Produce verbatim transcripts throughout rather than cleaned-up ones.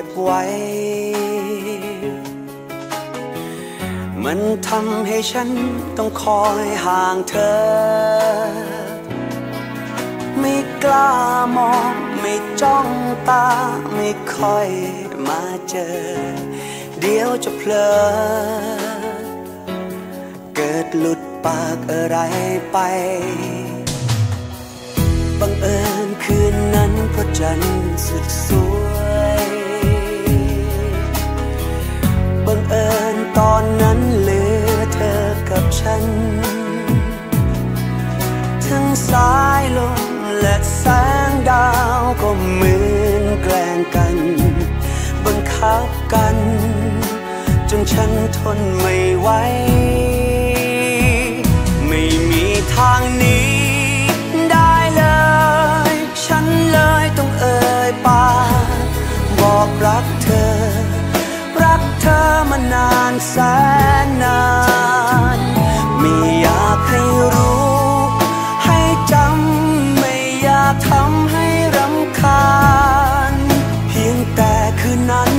บไว้มันทำให้ฉันต้องคอยห่างเธอไม่กล้ามองไม่จ้องตาไม่ค่อยมาเจอเดี๋ยวจะเพลอเกิดหลุดปากอะไรไปบังเอิญคืนนั้นพระจันทร์สุดสวยบังเอิญตอนนั้นเหลือเธอกับฉันทั้งสายลมและแสงดาวก็เหมือนแกล้งกันบังคับกันจนฉันทนไม่ไหวไม่มีทางหนีได้เลยฉันเลยต้องเอ่ยปากบอกรักเธอรักเธอมานานแสนนานไม่อยากให้รู้ให้จำไม่อยากทำให้รำคาญเพียงแต่คืนนั้น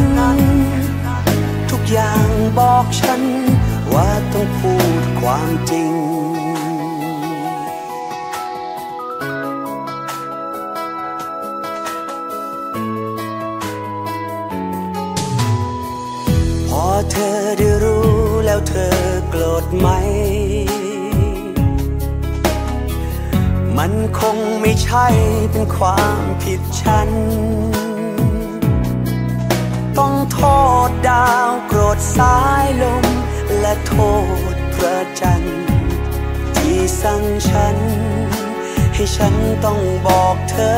ทุกอย่างบอกฉันว่าต้องพูดความจริงพอเธอได้รู้แล้วเธอโกรธไหมมันคงไม่ใช่เป็นความผิดฉันต้องโทษดาวโกรธสายลมและโทษพระจันทร์ที่สั่งฉันให้ฉันต้องบอกเธอ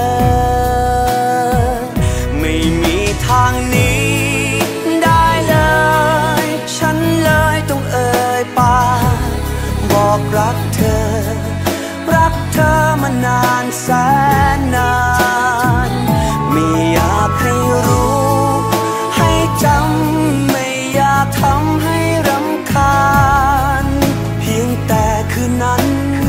ไม่มีทางหนีได้เลยฉันเลยต้องเอ่ยปากบอกรักเธอรักเธอมานานแสนนานไม่อยากให้รู้ให้จำไม่อยากทำให้รำคาญเพียงแต่คืนนั้น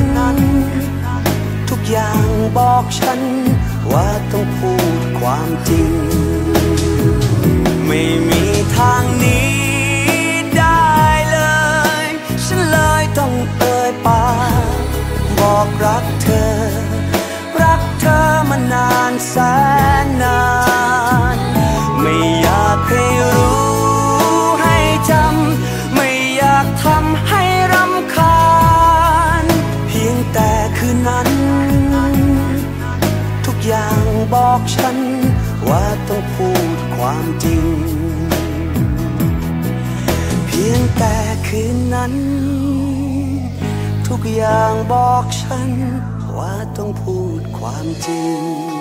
ทุกอย่างบอกฉันว่าต้องพูดความจริงไม่มีทางหนีได้เลยฉันเลยต้องเอ่ยปากบอกรักเธอรักเธอมานานแสนนานไม่อยากให้รู้ให้จำไม่อยากทำให้รำคาญเพียงแต่คืนนั้นทุกอย่างบอกฉันว่าต้องพูดความจริงเพียงแต่คืนนั้นทุกอย่างบอกฉันว่าต้องพูดความจริง